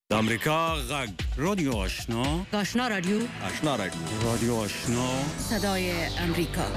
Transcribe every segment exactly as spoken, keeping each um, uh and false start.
د امریکا غږ رادیو آشنا آشنا رادیو آشنا رادیو رادیو آشنا صدای امریکا.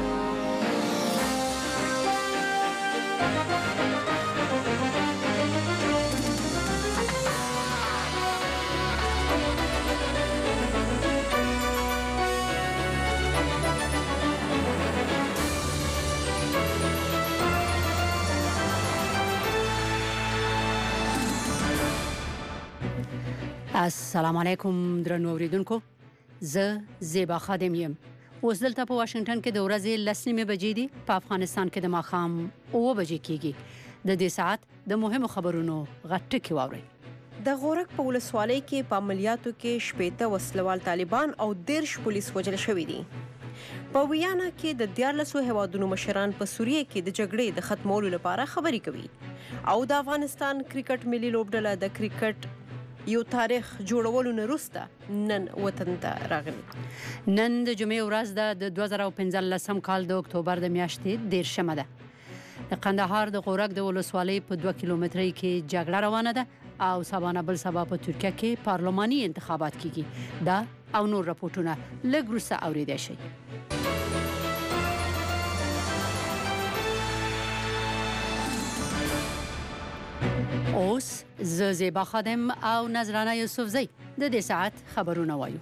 السلام علیکم درنو اوریدونکو، زه زیبا خادم یم. اوس دلته په واشنگټن کې د ورځې لس نیمې بجې دي، په افغانستان کې د ماښام اوه بجې کېږي. د دې ساعت د مهمو خبرونو غټ ټکي واورئ. د غورک په ولسوالۍ کې په عملیاتو کې شپېته وسلوال طالبان او دېرش پولیس وژل شوي دي. په ویانا کې د دیارلسو هیوادونو مشران په سوریه کې د جګړې د ختمولو لپاره خبرې کوي او د افغانستان کرکټ ملي لوبډله د کرکټ یو تاریخ جوړولو نه وروسته نن وطن ته راغلی. نن د جمعې ورځ ده، د دوه زره پنځلسم کال د اکتوبر د میاشتې دېرشمه ده. د قندهار د غورک د ولسوالۍ په دوه کیلومترۍ کې جګړه روانه ده او سبا نه بل سبا په ترکیه کې پارلماني انتخابات کیږي. دا او نور راپورټونه لږ وروسته اوریدای شئ. اوس زه زیبا خادم او نظرانه یوسفزی د دې ساعت خبرونه وایو.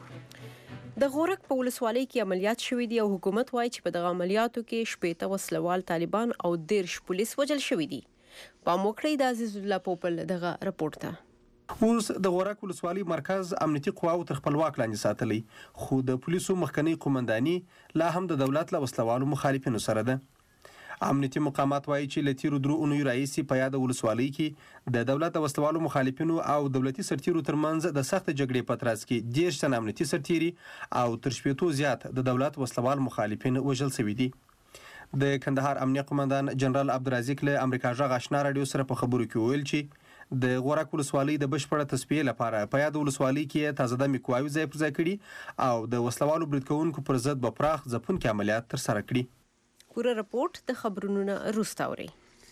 د غورک په ولسوالۍ کې عملیات شوي دي او حکومت وایي چې په دغه عملیاتو کې شپېته وسلوال طالبان او دېرش پولیس وژل شوي دي. په موکړی د عزیز الله پوپل دغه رپورټ ته. اوس د غورک ولسوالۍ مرکز امنیتي قواو تر خپلواک لاندې ساتلی، خو د پولیسو مخکنی قومنداني لا هم د دولت له وسلوالو مخالفینو سره ده. امنیتي مقامات وایي چې له تیرو درو اونیو راهیسې په یاده ولسوالۍ کې د دولت د وسلوالو مخالفینو او دولتي سرتیرو ترمنځ د سخت جګړې په ترڅ کې دېرش تن امنیتي سرتیري او تر شپېتو زیات د دولت وسلوال مخالفین وژل شوي دي. د کندهار امنیه قومندان جنرال عبدالرزاق له امریکا غږ آشنا رادیو سره په خبرو کې وویل چې د غورک ولسوالۍ د بشپړه تصفیې لپاره په یاده ولسوالۍ کې تازه دمې قواوې ځای پر ځای کړي او د وسلوالو برید کوونکو پر ضد به پراخ ځپونکي عملیات ترسره کړي. پوره رپورټ د خبرونو وروسته اورئ.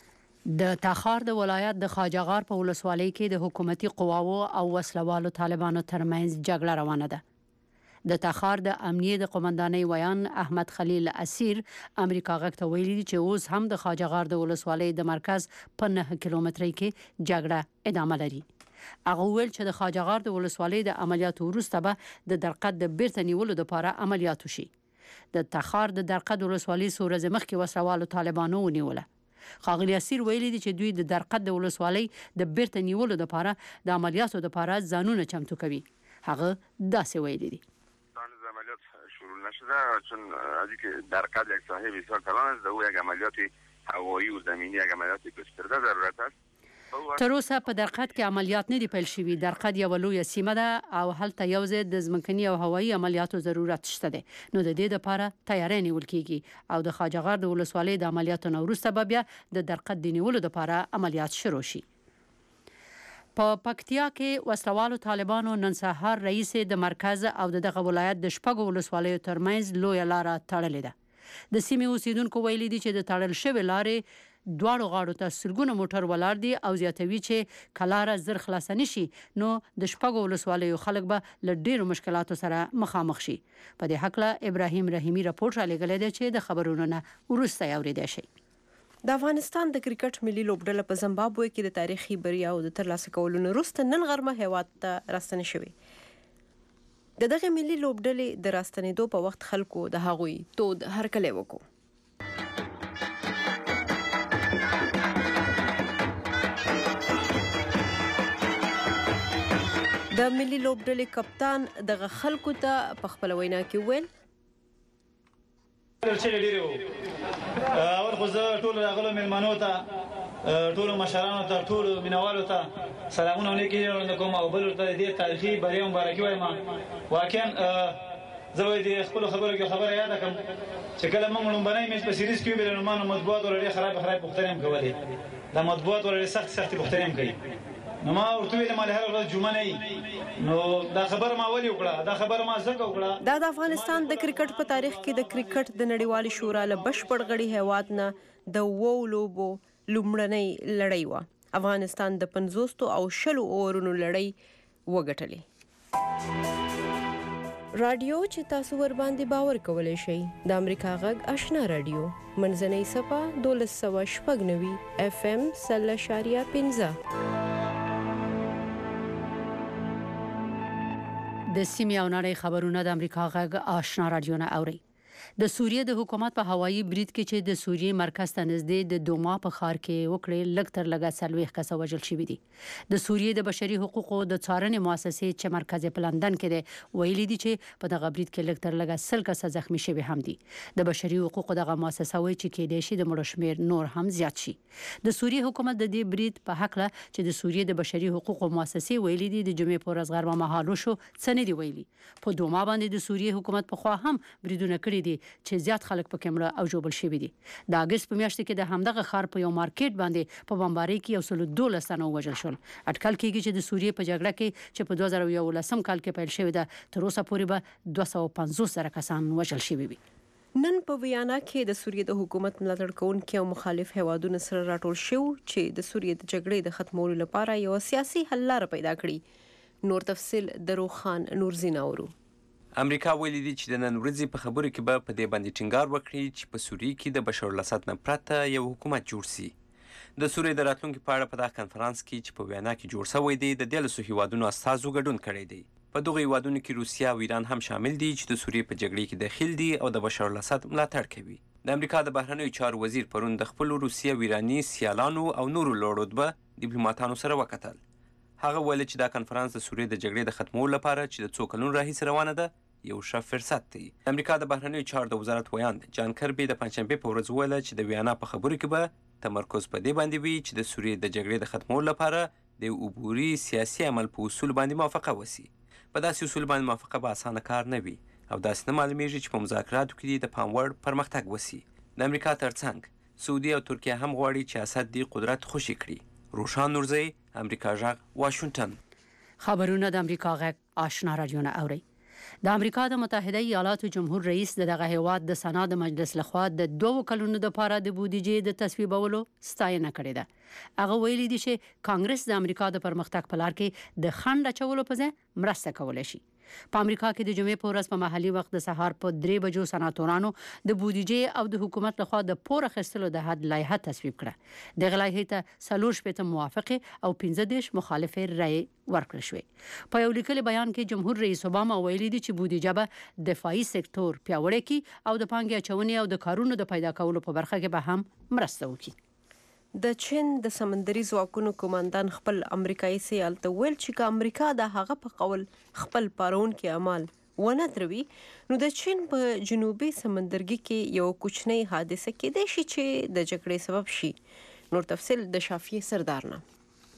د تخار د ولایت د خواجهغار په ولسوالۍ کې د حکومتي قواو او وسلوالو طالبانو ترمنځ جګړه روانه ده. د تخار د امنیه د قومندانۍ ویان احمد خلیل اسیر امریکا غږ ته ویلي چې اوس هم د خواجهغار د ولسوالۍ د مرکز په نه کیلومترۍ کې جګړه ادامه لري. هغه ویل چې د خواجهغار د ولسوالۍ د عملیاتو وروسته به د درقد د بیرته نیولو لپاره عملیات وشي. د تخار د درقد ولسوالۍ څو ورځې مخکې وسلوالو طالبانو ونیوله. ښاغلي اسیر ویلي دي چې دوی د درقد د ولسوالۍ د بیرته نیولو لپاره د عملیاتو لپاره ځانونه چمتو کوي. هغه داسې ویلي دي. عملیات شروع نشده چون از اینکه درقد یک ساحه بسیار کلان است و او یک عملیات هوایی و زمینی یک عملیات گسترده ضرورت است. تر اوسه په درقد کې عملیات نه دي پیل شوي. درقد یوه لویه سیمه ده او هلته یو ځای د ځمکني او هوایي عملیاتو ضرورت شته دی، نو د دې لپاره تیاری نیول کیږي او د خواجهغار د ولسوالۍ د عملیاتو نه وروسته به بیا د درقد د نیولو لپاره عملیات شروع شي. په پکتیا کې وسلوالو طالبانو نن سهار رئیس د مرکز او دغه ولایت د شپږو ولسوالیو ترمنځ لویه لاره تړلې ده. د سیمې اوسیدونکو ویلي دي چې د تړل شوې لارې دواړو غاړو ته سلګونه موټر ولاړ دي او زیاتوي چې کلاره زر خلاصه نشي نو د شپږو ولسوالیو خلک به له ډېرو مشکلاتو سره مخامخ شي. په دې هکله ابراهیم رحیمي راپورټ رالیږلی دی چې د خبرونو نه وروسته یې اوریدای شئ. د افغانستان د کرکټ ملي لوبډله په زمبابوې کې د تاریخي بریاو د ترلاسه کولو نه وروسته نن غرمه هیواد ته راستنې شوې. د دغه ملي لوبډلې د راستنېدو په وخت خلکو د هغوی تود هرکلی وکړو. د ملي لوبډلې کپتان دغه خلکو ته په خپل وینا کې ویل اول خو زه ټولو راغلو میلمنو ته، ټولو مشرانو ته، ټولو مینوالو ته سلامونه ولیکې کوم او بل ورته د دې تاریخي بریا مبارکي وایم. واقعا زه به د خپلو خبرو کې خبره یاده کړم چې کله موږ لومبنی میچ په سیریز کې وبېلل نو ما نو مطبوعات ورته ډېرې خرابې خرابې پوښتنې هم کولې. دا مطبوعات ورته ډېرې سختې سختې پوښتنې هم کوي. نو ما ورته ویل ما له هر ورځ جمعه نه وي نو دا خبره ما ولې وکړه، دا خبره ما ځکه وکړه. دا د افغانستان د کرکټ په تاریخ کې د کرکټ د نړیوالې شورا له بشپړ غړي هیواد نه د اوو لوبو لومړنۍ لړۍ وه. افغانستان د پنځوستو او شلو اورونو لړۍ وګټلې. رادیو چې تاسو ور باندې باور کولای شئ د امریکا غږ آشنا رادیو منځنۍ صفه دولس سوه شپږ نوي اف ام سل اشاریه پنځه. د سیمې او نړۍ خبرونه د امریکا غږ آشنا رادیو نه اوري. د سوریې د حکومت په هوایي برید کې چې د سوریې مرکز ته نږدې د دوما په ښار کې وکړې لږ تر لږه څلوېښت کسه وژل شوي دي. د سوریې د بشري حقوقو د څارنې مؤسسې چې مرکز په لندن کې دی ویلي دي چې په دغه برید کې لږ تر لږه سل کسه زخمی شوي هم دي. د بشري حقوقو دغه مؤسسه وایي چې کېدای شي د مړو شمېر نور هم زیات شي. د سوریې حکومت د دې برید په حق له چې د سوریې د بشري حقوقو مؤسسې ویلي دي د جمعې په ورځ غرمه مهال وشو څه نه دي ویلي. په دوما باندې د سوریې حکومت په خوا هم بریدونه کړي دي چې زیات خلک پکې مړه او ژوبل شوي دي. د اگست په میاشت کې د همدغه ښار په یو مارکیټ باندې په بمبارۍ کې یو سل دولس تنه وژل شول. اټکل کېږي چې د سوریې په جګړه کې چې په دوه زره یولسم کال کې پیل شوې ده تر اوسه پورې به دوه سوه پنځوس زره کسان وژل شوي وي. نن په ویانا کې د سوریې د حکومت ملاتړ کوونکي او مخالف هیوادونو سره راټول شو چې د سوریې د جګړې د ختمولو لپاره یو سیاسي حل لاره پیدا کړي. نور تفصیل د روخان نورزین اورو. امریکا ویلي دي چې د نن ورځې په خبرو کې به په دې باندې ټینګار وکړي چې په سوریې کې د بشار الاسد نه پرته یو حکومت جوړ شي. د سوریې د راتلونکي په اړه په دغه کنفرانس کې چې په ویانا کې جوړ شوی دی د دیارلسو هیوادونو استازو ګډون کړی دی. په دغه هیوادونو کې روسیه او ایران هم شامل دي چې د سوریې په جګړې کې داخل دي او د بشار الاسد ملاتړ کوي. د امریکا د بهرنیو چارو وزیر پرون د خپلو روسیه او ایراني سیالانو او نورو لوړ رتبه ډیپلوماټانو سره وکتل. هغه ویل چې دا کنفرانس د سوریې د جګړې د ختمولو لپاره چې د څو کلونو راهیسې روانه ده یو ښه فرصت دی. امریکا د بهرنیو چارو د وزارت ویاند جان کربي د پنجشنبې په ورځ وویل چې د ویانا په خبرو کې به تمرکز په دې باندې وي چې د سوریې د جګړې د ختمولو لپاره د یو عبوري سیاسي عمل په اصول باندې موافقه وشي. په داسې اصول باندې موافقه به اسانه کار نه وي او داسې نه معلومیږي چې په مذاکراتو کې د پام وړ پرمختګ وشي. د امریکا ترڅنګ سعودي او ترکیه هم غواړي چې اسد دې قدرت خوشي کړي. روشان نورزی، امریکا غږ، واشنگټن. خبرونه د امریکا غږ آشنا رادیو نه اوري. د امریکا د متحده ایالاتو جمهور رئیس دغه هیواد د سنا د مجلس لخوا د دوه کلونو لپاره د بودیجې د تصویبولو ستاینه کړې ده. هغه ویلي دي چې کانګرس د امریکا د پرمختګ په لار کې د خنډ اچولو په ځای مرسته کولای شي. په امریکا کې د جمعې په ورځ په محلي وخت د سهار په درې بجو سناتورانو د بودیجې او د حکومت لخوا د پور اخیستلو د حد لایحه تصویب کړه. دغه لایحې ته څلور شپېته موافقې او پنځه دېرش مخالفې رایې ورکړل شوې. په یو لیکلي بیان کې جمهور رئیس اوباما ویلي دي چې بودیجه به دفاعي سکتور پیاوړی کړي او د پانګې اچونې او د کارونو د پیدا کولو په برخه کې به هم مرسته وکړي. د چین د سمندري ځواکونو قوماندان خپل امریکایي سیال ته ویل چې که امریکا د هغه په قول خپل پارونکي اعمال ونه دروي نو د چین په جنوبي سمندرګي کې یو کوچنی حادثه کېدای شي چې د جګړې سبب شي. نور تفصیل د شافیه سردار نه.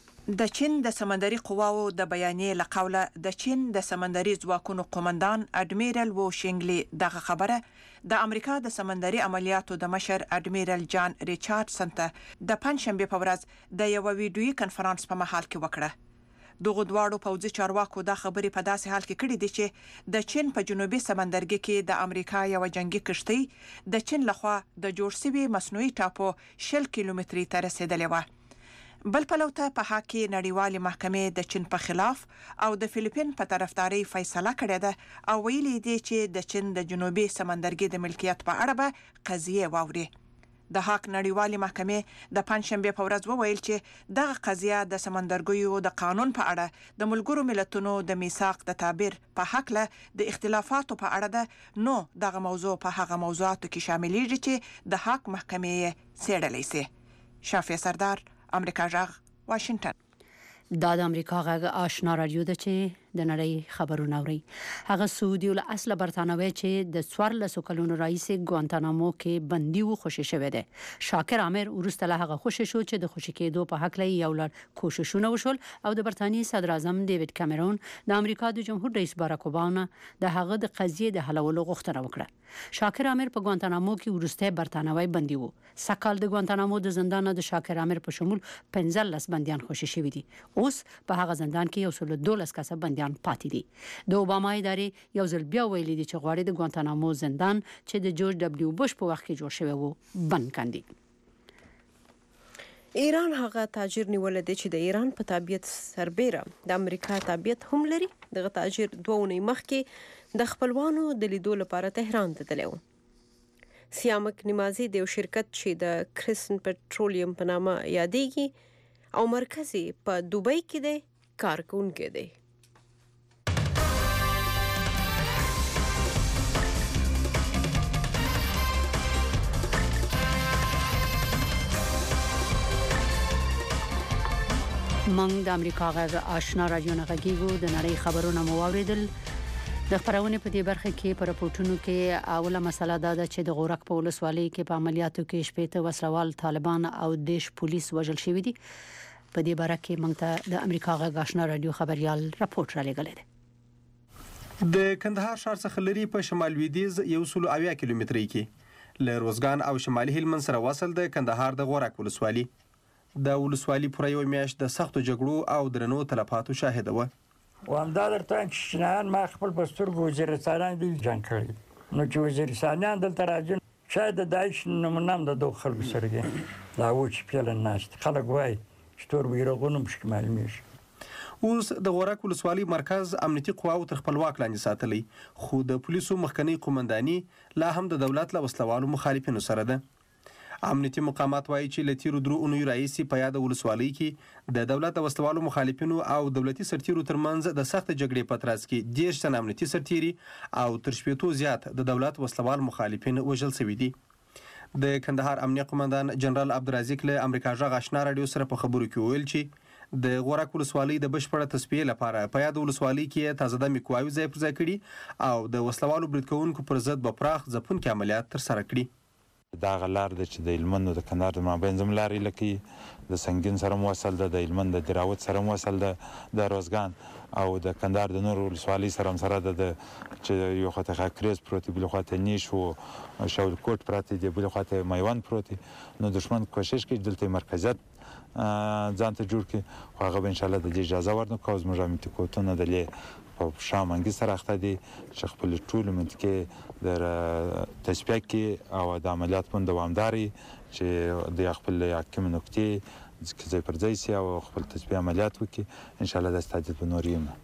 د چین د سمندري قواو د بیانیې له قوله د چین د سمندري ځواکونو قوماندان اډمیرل وو شینګلی دغه خبره د امریکا د سمندري عملیاتو د مشر اډمیرل جان ریچارډسن ته د پنځشنبې په ورځ د یو ویډیویي کنفرانس په مهال کې وکړه. دغه دواړو پوځي چارواکو دا خبرې په داسې حال کې کړې دي چې د چین په جنوبي سمندرګي کې د امریکا یو جنگي کشتۍ د چین لخوا د جوړ شوي مصنوعي ټاپو شل کیلومتري ته رسیدلې و. بل پلوته په حق کې نړیوالې محکمې د چین په خلاف او د فلیپین په طرفداري فیصله کړې ده او ویلي دي چې د چین د جنوبي سمندرګي د ملکیت په اړه به قضیه واوري. د حق نړیوالې محکمې د پنځشنبې په ورځ وویل چې دغه قضیه د سمندرګیو د قانون په اړه د ملګرو ملتونو د میثاق د تعبیر په حق له د اختلافاتو په اړه ده، نو دغه موضوع په هغه موضوعاتو کې شاملېږي چې د حق محکمې څېړلی سي. شافیه سردار، امریکا غږ، واشنگټن. دا د امریکا غږ آشنا رادیو ده چې د نړۍ خبرونه اوري. هغه سعودي ول اصل برتانوي چې د څوارلسو کلونو راهیسې ګوانتانامو کې بندي و خوشی شوی دی. شاکر عامر وروسته له هغه خوشی شو چې د خوشی کېدو په حق لې یو لړ کوششونه وشول او د برتانیې صدر اعظم ډیوډ کامرون د امریکا د جمهور رئیس باراک اوباما د هغه د قضیې د حلولو غوښتنه وکړه. شاکر عامر په ګوانتانامو کې وروسته برتانوي بندي و. سکهال د ګوانتانامو د زندان د شاکر عامر په شمول پنځلس بنديان خوشی شوی دي. اوس په هغه زندان کې یو سل دولس کسه بنديان پاتې دي. د اوباما ادارې یو ځل بیا ویلي دي چې غواړي د ګوانتانامو زندان چې د جورج ډبلیو بوش په وخت کې جوړ شوی وو بند کړي. ایران هغه تاجر نیول دی چې د ایران په تابعیت سربېره د امریکا تابعیت هم لري. دغه تاجر دوه اونۍ مخکې د خپلوانو د لیدو لپاره تهران ته تللی و. سیامک نمازي د یو شرکت چې د کرسن پټرولیم په نامه یادېږي او مرکز په دوبۍ کې دی کار کوونکی دی. منګ د امریکا غږ آشنا رادیو نه غږیږو. د نړۍ خبرونه مو واوریدل. د خبرونه په دې برخه کې په راپورټونو کې اوله مسله دا ده چې د غورک په ولسوالۍ کې په عملیاتو کې شپږ وسلوال طالبان او دیش پولیس وژل شوي دي. په دې برخه کې موږ ته د امریکا غږ آشنا رادیو خبريال راپورټ را لګلې ده. د کندهار ښار څخه لري په شمال لویدیځ یو سل اویا کیلومترۍ کې له روزګان او شمالي هلمند سره وصل د کندهار د غورک ولسوالۍ. د ولسوالۍ پوره یو میاشت د سختو جګړو او درنو تلفاتو شاهده وه. وامدا درته چې شنان ما خپل په سترګو وزیرستانان دي جنګ کړی. نو چې وزیرستانیان دلته راځي شاید د داعش نومونه هم د دغو خلکو سره دي. دا و چې پیله ناست خلک وایي چې تور بیرغونه پکې معلومیږي. اوس د غورک ولسوالۍ مرکز امنیتي قواو تر خپل واک لاندې ساتلی، خو د پولیسو مخکنۍ قومنداني لا هم د دولت له وسلوالو مخالفینو سره ده. امنیتي مقامات وایي چې له تیرو درو اونیو راهیسې په یاده ولسوالۍ کې د دولت د وسلوالو مخالفینو او دولتي سرتیرو ترمنځ د سخت جګړې په ترڅ کې دېرش تن امنیتي سرتیري او تر شپېتو زیات د دولت وسلوال مخالفین وژل شوي دي. د کندهار امنیه قومندان جنرال عبدالرزاق له امریکا غږ آشنا رادیو سره په خبرو کې وویل چې د غورک ولسوالۍ د بشپړه تصفیې لپاره په یاده ولسوالۍ کې تازه دمې قواوې ځای پر ځای کړي او د وسلوالو برید کوونکو پر ضد به پراخ ځپونکي عملیات ترسره کړي. دا غلار د چې د هلمند د کندهار د مابین زم لارې لکه د سنگین سره موصل ده، د هلمند د دراوت سره موصل ده، د روزګان او د کندهار د نور ولسوالۍ سره هم سره ده چې یو خواته خاکریز پروت دی، بل خواته نیش او شاولکوټ پراته دی، بل خواته میوند پروت دی. نو دشمن کوشش کوي دلته مرکزیت ځان ته جوړ کړي، خو هغه به انشاءالله د دې اجازه ورنکړو. زموږ امنیتي قوتونه د لې په شامنګي سره اخته دي چې خپل ټول منطقې د تصفیه کې او د عملیات په دوامداري چې د خپل حاکم نقطې ځای پر ځای سي او خپل تصفیه عملیات وکړي. انشاءالله د استعداد به نور یم.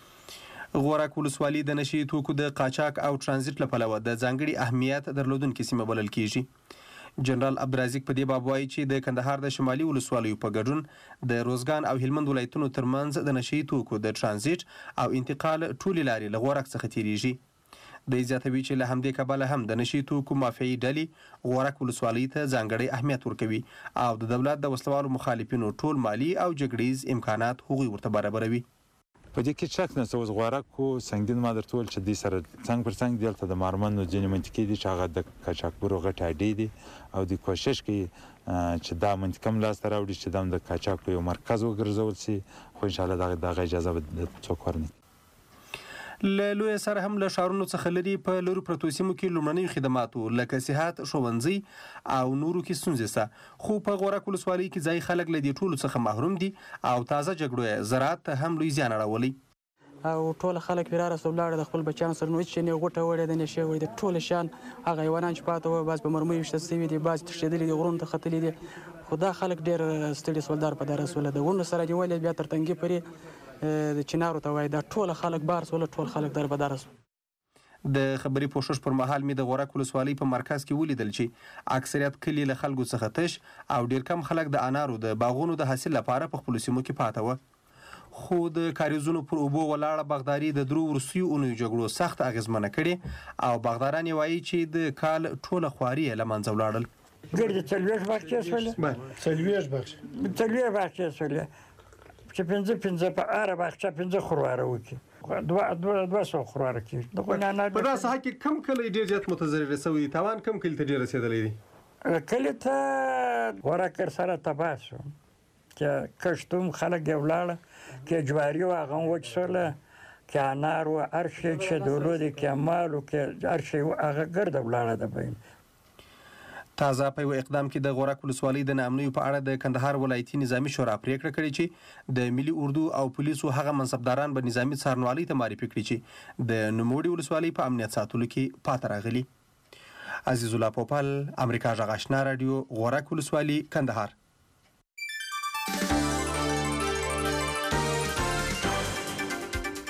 غورک ولسوالۍ د نشي توکو د قاچاق او ترانزیت له پلوه د ځانګړي اهمیت درلودونکې سیمه بلل کیږي. جنرال عبدالرزاق په دې باب وایي چې د کندهار د شمالي ولسوالیو په ګډون د روزګان او هلمند ولایتونو ترمنځ د نشي توکو د ترانزیت او انتقال ټولې لارې له غورک څخه تیریږي. د زیاتوي چې له همدې کبله هم د نشي توکو مافیایي ډلې غورک ولسوالۍ ته ځانګړی اهمیت ورکوي او د دولت د وسلوالو مخالفینو ټول مالی او جګړیز امکانات هغوی ورته برابروي. په دې کې شک نشته. اوس غورک خو سنګین ما درته وویل چې دوی سره څنګ پر څنګ دلته د مارمنو ځینې منطقې دي چې هغه د قاچاقبرو غټې اډې دي او دوی کوشش کوي چې دا منطقه هم لاسته راوړي چې دا هم د قاچاقو یو مرکز وګرځول شي، خو انشاءالله دغه اجازه به څوک ورنکړي. له لوی سره هم له ښارونو څخه لري په لرو پرتو سیمو کې لومړنیو خدماتو لکه صحت، ښوونځي او نورو کې ستونزې شته، خو په غورک ولسوالۍ کې ځایي خلک له دې ټولو څخه محروم دي او تازه جګړو یې زراعت ته هم لوی زیان اړولی. او ټول خلک پرې راسه ولاړ د خپل بچیانو سره نو هېڅ شی نه غوټه وړې ده نشې وړې ده، ټول شیان هغه حیوانان چې پاته وه بعض په مرمیو ویشته شوي دي، بعض تښتېدلي دي، غرونو ته ختلي دي. خو دا خلک ډېر ستړي سولدار په داره سوله د ونو سره نیولې بیا تر تنګي پورې د چنارو ته وایي دا ټول خلک بار سوله، ټول خلک در په داره سول. د خبري پوښښ پر مهال مې د غورک ولسوالۍ په مرکز کې ولیدل چې اکثریت کلي له خلکو څخه تش او ډېر کم خلک د انارو د باغونو د حاصل لپاره په خپلو سیمو کې پاته وه. خو د کاریزونو پر اوبو ولاړه باغداري د درو وروستیو اونیو جګړو سخت اغېزمنه کړې او باغداران یې وایي چې د کال ټوله خواري یې له منځه ولاړل. ګردې څلوېښت باغچې شولې، څلوېښت باغچې څلوېښت باغچې شولې چې پنځه پنځه په هره باغچه پنځه خرواره وکړي، دوه دوه دوه سوه خرواره کېږي. په دا ساحه کې کم کلی ډېر زیات متضرر شوي دي؟ تاوان کم کلي ته ډېر رسېدلی دی؟ کلي ته غورک سره تباه شو که کښت هم خلک یې ولاړه، که جواري و هغه هم وچ سوله، که انار و هر شی چې دولو دی، که مال و که هر شی هغه ګرده ولاړه ده بین. تازه په یو اقدام کې د غورک ولسوالۍ د ناامنیو په اړه د کندهار ولایتي نظامي شورا پریکړه کړې چې د ملي اردو او پولیسو هغه منصبداران به نظامي څارنوالۍ ته معرفي کړي چې د نوموړي ولسوالۍ په امنیت ساتلو کې پاتې راغلي. عزیز الله پوپل، امریکا غږ آشنا رادیو، غورک ولسوالۍ، کندهار.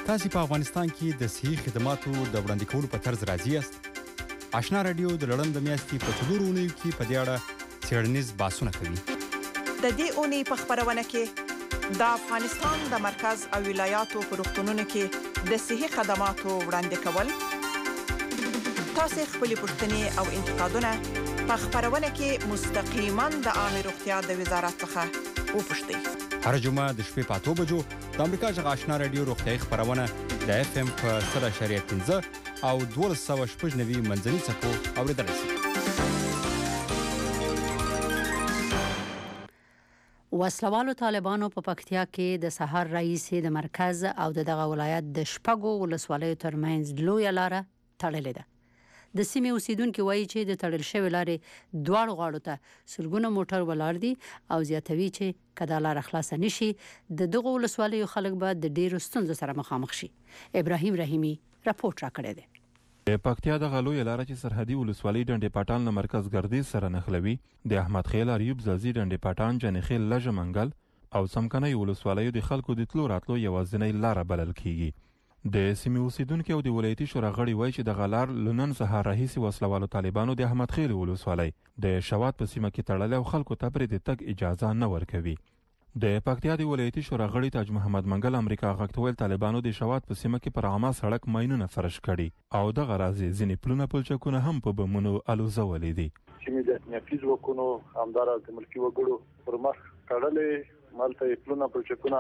تاسو په افغانستان کې د صحي خدماتو د وړاندې کولو په طرز راضي یاست؟ آشنا رادیو د لړم د میاشتې په څلورو اونیو کې په دې اړه څېړنیز بحثونه کوي. د دې اونۍ په خبرونه کې د افغانستان د مرکز او ولایاتو په روغتونونو کې د صحي خدماتو وړاندې کول، تاسو خپل پوښتنې او انتقادونه په خبرونه کې مستقیما د عامه روغتیا د وزارت څخه وپوښتئ. هر جمعه د شپې په اتو بجو د امریکا غږ آشنا رادیو روغتیايي خبرونه د اف ام په صفر اعشاریه پنځه او دولس سوه شپږ نوي منځني څپو اوریدلی شي. وسلوالو طالبانو په پکتیا کې د سهار رئیس د مرکز او د دغه ولایت د شپږو ولسوالیو ترمنځ لویه لاره تړلې ده. د سیمې اوسیدونکو وایي چې د تړل شوی لارې دواړو غاړو ته سلګونه موټر ولاړ دي او زیاتوي چې کله لار خلاص نشي د دغه ولسوالیو خلک به د ډیرو ستونزو سره مخامخ شي. ابراهیم رحیمی راپورټ راکړی دی. د پکتیا د غلوی لاره چې سرحدي ولسوالۍ ډنډې پټان له مرکز ګردیز سره نښلوي د احمد خیل اریوب زلزي ډنډې پټان جنخیل لږه منګل او سمکنۍ ولسوالیو د خلکو د تلو راتلو یوازینۍ لاره بلل کیږي. د سیمې اوسیدونکو او د ولایتي شورا غړي وایي چې د غلار لنن سهار راهیسي وسلوالو طالبانو د احمد خیل ولسوالۍ د شوات په سیمه کې تړلې او خلکو ته پرې د تګ اجازه نه ورکوي. د پکتیا د ولایتي شورا غړي تاج محمد منګل امریکا غږ ته ویل طالبانو د شوات په سیمه کې پر عامه سړک ماینونه فرش کړي او دغه راځي ځینې پلونه پلچکونه هم په بمونو الوزولې دي. چې د نفیز وکونو همدارا د ملکی وګړو پر مخ تړلې مالته پلونه پلچکونه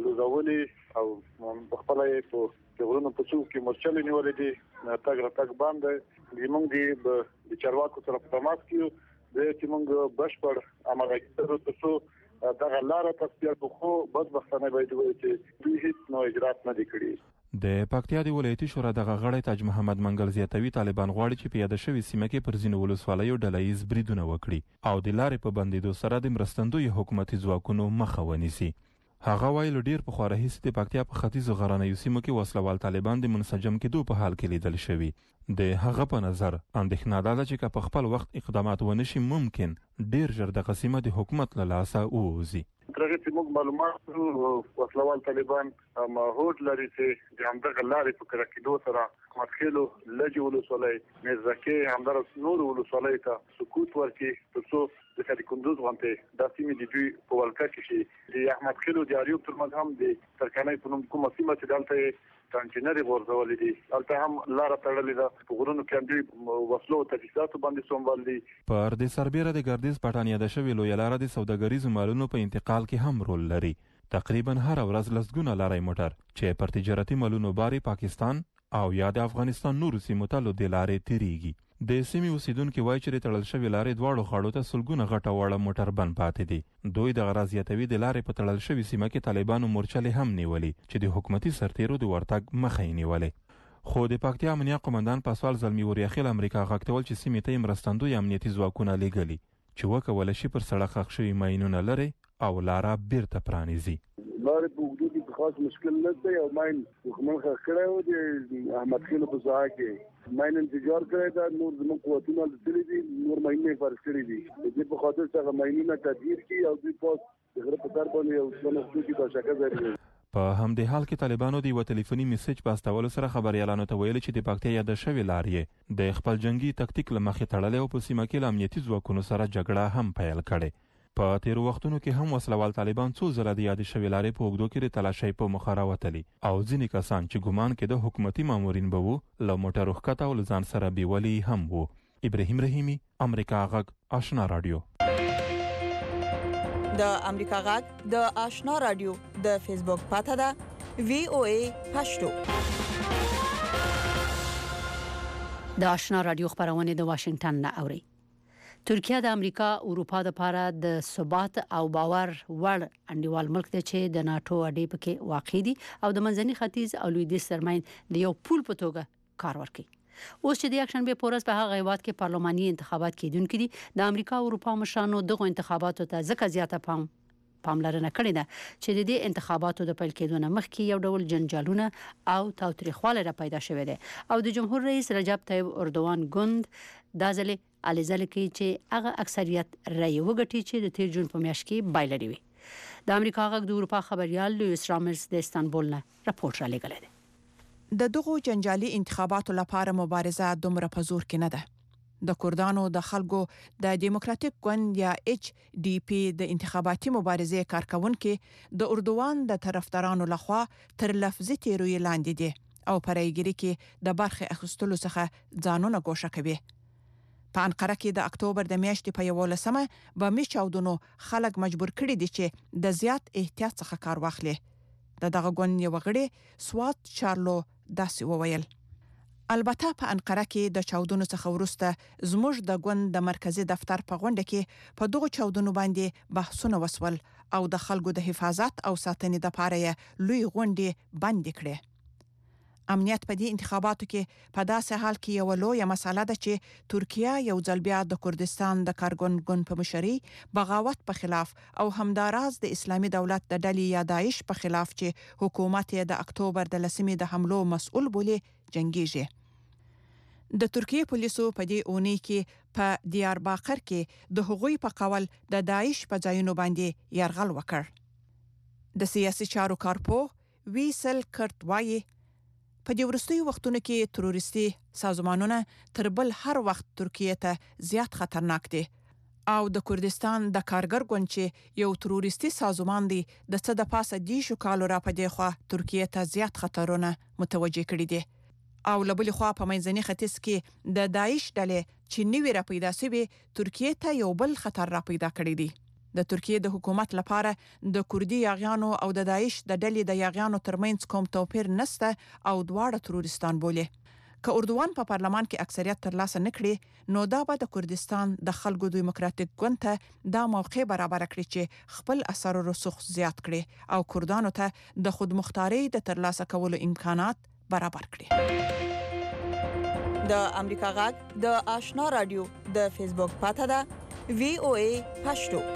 الوزولې او په خپل په غرونو په څو کې مرچلې نیولې دي تاګ را تاګ باندې زمونږ دی د چارواکو سره په تماس کې د چې موږ بشپړ اماده کړو ترڅو دغه لاره تصفیه خو بدبختانه باید وایي چې دوی هیڅ نو اجرات نه دي کړي. د پکتیا د ولایتي شورا دغه غړی تاج محمد منګل زیاتوي طالبان غواړي چې په یاد شوی سیمه کې پر ځینو ولسوالیو ډلهییز بریدونه وکړي او د لارې په بندیدو سره د مرستندوی حکومتي ځواکونو مخه ونیسي. هغه وایي له ډیر پخوا راهیسې د پکتیا په ختیځو غرنیو سیمو کې وسلوال طالبان د منسجم کېدو په حال کې لیدل شوي. د هغه په نظر اندېښنه دا ده چې که په خپل وخت اقدامات ونشي ممکن ډیر ژر دغه سیمه د حکومت له لاسه ووځي. ترغه چې موږ معلومات وسلوال طالبان هوډ لري چې د همدغه لارې په کړه کېدو سره مخکلو لږ ولسوالۍ نزدکه همدغه نور ولسوالۍ ته سکوت ورکړي ترڅو د خدای کندوز غونډه د سیمې د دوی په ولکه کې شي. د احمد خیلو د اریوب ترمنځ هم د ترکانې په نوم کومه سیمه چې دلته کانټینر ورزولې دي البته هم لار تړلې ده په غرونو کې دوی وسلو تجهیزات باندې سومبال دي. پر د سربېره د ګردیز پټان یاد شوی لوی لار د سوداګریزو مالونو په انتقال کې هم رول لري. تقریبا هر ورځ لسګونه لارې موټر چې پر تجارتي مالونو باري پاکستان او یا د افغانستان نورو سیمو ته له لارې تیریږي. د سیمې اوسیدونکو وایي چې تړل شوی لارې دواړو غاړو ته سلګونه غټه وړه موټر بند پاتې دي. دوی د غرض یاتوي د لارې په تړل شوی سیمه کې طالبانو مورچلې هم نیولې چې د حکومتي سرتیرو د ورتګ مخه یې نیولې. خو د پکتیا امنیه قومندان پاسوال زلمی وریاخیل امریکا غږ ته ویل چې سیمې ته مرستندوی امنیتي ځواکونه لیږلي چې وکولی شي پر سړک ښخ شوي ماینونه لرې او لاره بیرته پرانیزي. لارې په اوږدو کې خاص مشکل نه دی او ماین حکومت ښخ کړی و د احمد خیلو په ساحه کې ماین انفجار کړی دا نور زموږ قوتونه لتلي دي نور ماینونه فرض کړي دي د دې په خاطر چې ماینونه تدبیر کړي او دوی پاس د غره په تر باندې یو څه نو کې په شکه ځای. په همدې حال کې طالبانو د یو ټلیفوني میسج په استولو سره خبريالانو ته ویل چې د پکتیا یاد شوی لارې د خپل جنگي تکتیک له مخې تړلې او په سیمه کې له امنیتي ځواکونو سره جګړه هم پیل کړې. په تیرو وختونو کې هم وسلوال طالبان څو ځله د یاد شوی لارې په اوږدو کې د تلاشۍ په مخه راوتلي او ځینې کسان چې ګمان کېده حکومتي مامورین به وو له موټرو ښکته او له ځان سره بیولي هم وو. ابراهیم رحیمی امریکا غږ آشنا رادیو. د امریکا غږ د آشنا رادیو د فیسبوک پاته ده وی او ای پښتو. د آشنا رادیو خبرونه د واشنگټن نه اوري. ترکیه د امریکا اروپا د لپاره د ثبات او باور وړ انډیوال ملک دی چې د ناتو اډې پکې واقع دي او د منځني ختیځ او لویدیځ ترمنځ د یو پول په توګه کار ورکوي. اوس چې د یکشنبه په ورځ په هغه هیواد کې پارلماني انتخابات کېدونکي دي د امریکا او اروپا مشرانو دغه انتخاباتو ته ځکه زیاته پام پاملرنه کړې ده چې د دې انتخاباتو د پیل کېدو نه مخکې یو ډول جنجالونه او تاوتریخوالی را پیدا شوی دی او د جمهور رئیس رجب طیب اردوان ګوند دا ځلې الیزل کوي چې هغه اکثریت رای وګټي چې د تیر جون په میاشت کې بایلري وي. د امریکا غږ د اروپا خبريال لویس رامرز د استانبول نه راپورټ را لګلې ده. د دغو جنجالي انتخاباتو لپاره مبارزه دومره په زور کې نه ده. د کردانو د خلکو د دیموکراتیک ګوند یا ایچ ډي پی د انتخاباتي مبارزې کارکونکو د اردوغان د طرفدارانو لخوا تر لفظي تیروي لاندې دي او پرایګری کې د برخه اخیستلو څخه ځانونه ګوښه کوي. په انقره کې د اکتوبر د میاشتې په یولسمه به می چاودنو خلک مجبور کړي دي چې د زیات احتیاط څخه کار واخلي. د دغه ګوند یو غړي سوات چارلو داسې وویل: البته په انقره کې د چاودنو څخه وروسته زموږ د ګوند د مرکزی دفتر په غونډه کې په دغه چاودنو باندې بحثونه وسول او د خلکو د حفاظت او ساتنې لپاره یې لوی غونډې بند کړې. امنیت په دې انتخاباتو کې په داسې حال کې یو لوی مسله ده چې ترکیه یو ځل بیا د کردستان د کارګون ګوند په مشرۍ بغاوت په خلاف او همداراز د اسلامي دولت د ډلې یا داعش په خلاف چې حکومت یې د اکتوبر د لسمې د حملو مسؤل بولي جنگیږي. د ترکیه پولیسو په دې اونۍ کې په دیارباقر کې د حقوقي په قول د داعش په ځایونو باندې یرغل وکړ. د سیاسي چارو کارپوه ویسل کرت وایي په دې وروستیو وختونو کې تروریستي سازمانونه تر بل هر وخت ترکیه ته زیات خطرناک دي او د کردستان د کارګر ګوند چې یو تروریستي سازمان دی د څه د پاسه دی شو کالو را پدې خو ترکیه ته زیات خطرونه متوجه کړي دي او لبل خو په منځني ختیځ کې د داعش ډلې چې نوی را پیدا شوی ترکیه ته یو بل خطر را پیدا کړی دی. د ترکیه د حکومت لپاره د کردي یاغیانو او د داعش د ډلې د یاغیانو ترمنځ کوم توپیر نشته او دواړه تروریستان بولي. که اردوغان په پارلمان کې اکثریت ترلاسه نکړي نو دا به د کردستان د خلکو دیموکراتیک ګوند ته دا موقع برابر کړي چې خپل اثر او رسوخ زیات کړي او کردانو ته د خودمختاري د ترلاسه کولو امکانات برابر کړي. د امریکا غږ د آشنا رادیو د فیسبوک پاته ده وی او ای پښتو.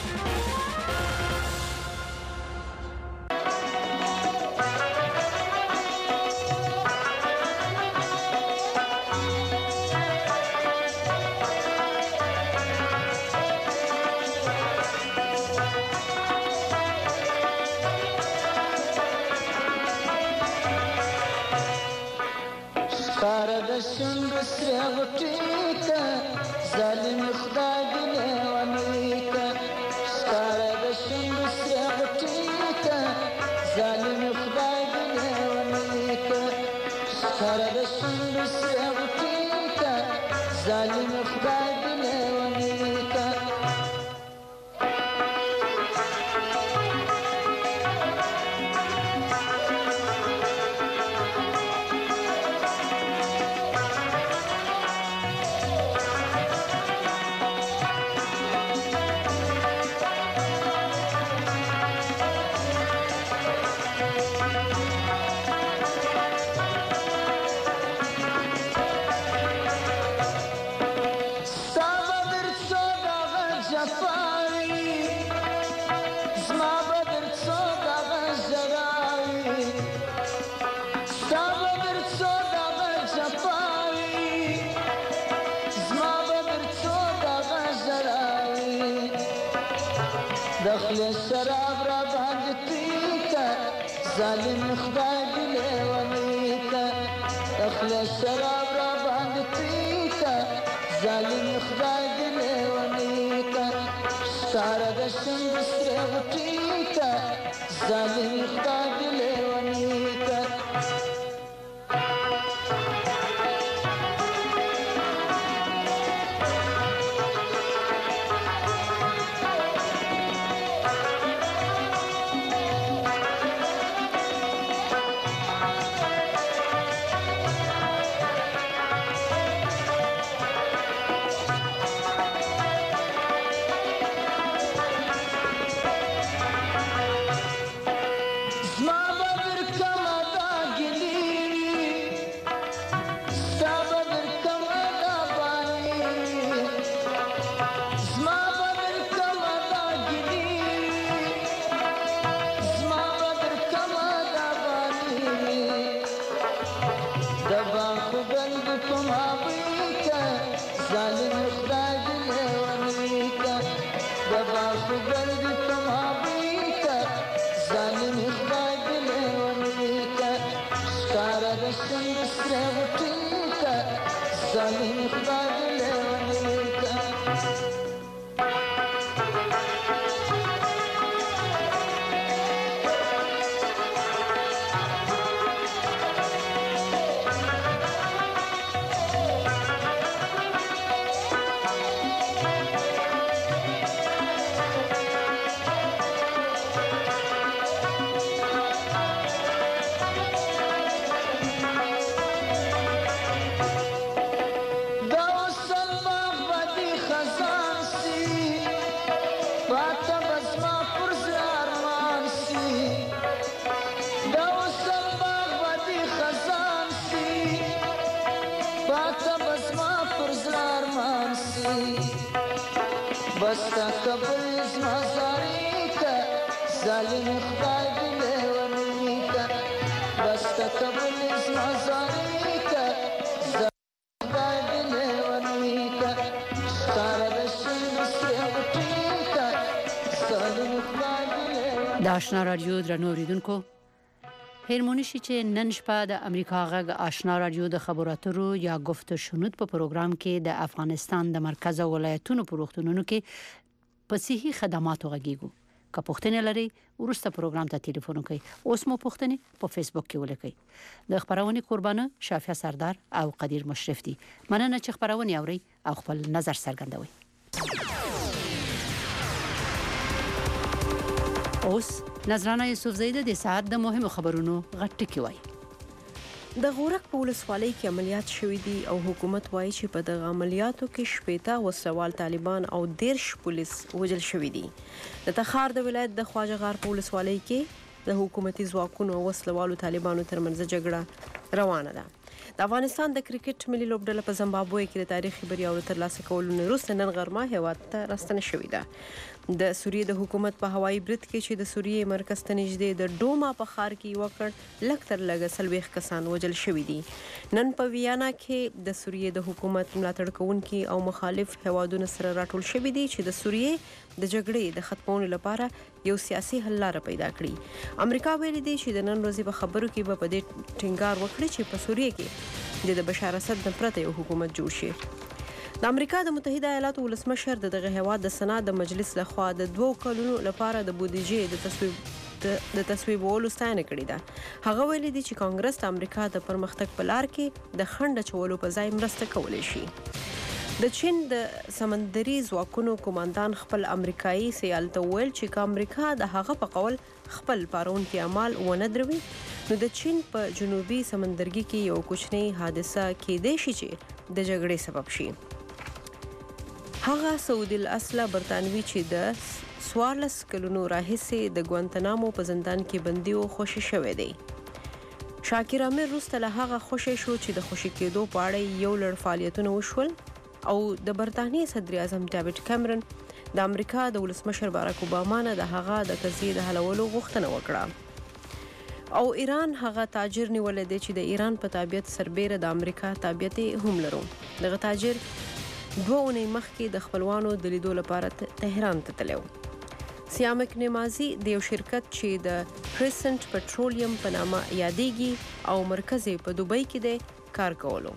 ظالم خدای دی لیونی که ستاره د شنګ سره غټی که ظالم خدای دی لیونی که ستاره د شنګ سره غټی که ظالم خدای دی لیونی که شراب را باندې تیکا ظالم خدای دی لیونی کا اخل شراب را باندې تیکا ظالم خدای دی لیونی کا ستاره د شنګ سره غټی کا ظالم خدای دی لیونی کا رسن سره غټي کا ظالم خدای لیونی کا بستا قبل زما زاری کا ظالم خدای لیونی کا بستا قبل زما زاری کا ظالم خدای لیونی کا ستاره رسن سره غټي کا ظالم خدای لیونی. د آشنا رادیو درنو اوریدونکو، هرمونی شي چې نن شپه د امریکا غږ آشنا رادیو د خبرو اترو یا گفت و شنود په پروګرام کې د افغانستان د مرکز او ولایتونو په روغتونونو کې په صحي خدماتو غږیږو. که پوښتنه لري ورسته پروګرام ته ټلیفون وکړئ. اوس مو پوښتنه په فیسبوک کې ولیکئ. د خبرونه قربانه شافیا سردار او قدیر مشرف دي. مننه چې خبرونه اوري او خپل نظر څرګندوي. اوس نظرانه یوسفزۍ د ساعت د مهمو خبرونو غټ ټکی وای. د غورک په ولسوالۍ کې عملیات شوې دي او حکومت وایي چې په دغه عملیاتو کې شپېته وسوال طالبان او دیرش پولیس وژل شوي دي. د تخار د ولایت د خواجه غار په ولسوالۍ کې د حکومتي ځواکونو او وسلوالو طالبانو ترمنځ جګړه روانه ده. د افغانستان د کرکټ ملي لوبډله په زمبابوې کې د تاریخي بریاوو ترلاسه کولو نه وروسته نن غرمه هیواد ته راستنه شوې ده. د سوریې د حکومت په هوایي برید کې چې د سوریې مرکز ته نږدې د ډوما په ښار کې وکړ لږ تر لږه څلوېښت کسان وژل شوي دي. نن په ویانا کې د سوریې د حکومت ملاتړ کوونکي او مخالف هیوادونو سره راټول شوي دي چې د سوریې د جګړې د ختمولو لپاره یو سیاسي حل لاره پیدا کړي. امریکا ویلي دی چې د نن ورځې په خبرو کې به په دې ټینګار وکړي چې په سوریې کې د بشار اسد نه پرته یو حکومت جوړ شي. د امریکا د متحده ایالاتو ولسمشر د دغه هیواد د سنا د مجلس لخوا د دوو کلونو لپاره د بودیجې د تصویب د تصویبولو ستاینه کړې ده. هغه ویلي دي چې کانګرس د امریکا د پرمختګ په لار کې د خنډ اچولو په ځای مرسته کولی شي. د چین د سمندري ځواکونو قوماندان خپل امریکایي سیال ته وویل چې که امریکا د هغه په قول خپل پارونکي اعمال ونه دروي نو د چین په جنوبي سمندرګي کې یو کوچنی حادثه کېدای شي چې د جګړې سبب شي. هغه سعودي الاصله برتانوي چې د څوارلس کلونو راهیسې د ګوانتنامو په زندان کې بندي او خوشي شوی دی. شاکر امیر وروسته له هغه خوشي شو چې د خوشي کېدو په اړه یو لړ فعالیتونه وشول او د برتانیې صدر اعظم ډیوډ کیمرون د امریکا د ولسمشر باراک اوباما نه د هغه د قضیې د حلولو غوښتنه وکړه. او ایران هغه تاجر نیولې دی چې د ایران په تابعیت سربېره د امریکا تابعیت هم لرو. دغه تاجر دوه اونۍ مخکې د خپلوانو د لیدو لپاره تهران ته تللی و. سیامک نمازي د یو شرکت چې د کریسنټ پټرولیم په نامه یادېږي او مرکز یې په دوبۍ کې دی کار کولو.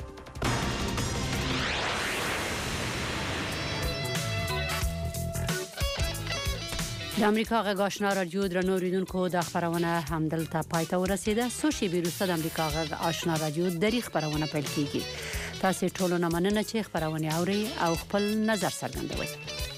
د امریکا غږ آشنا رادیو درنو اوریدونکو د خبرونه همدلته پای ته ورسیده. څو شېبې وروسته د امریکا غږ آشنا رادیو درې خبرونه پیل کیږي. تاسو ټولو نه مننه چې خبرونه اورئ او خپل نظر څرګندوئ.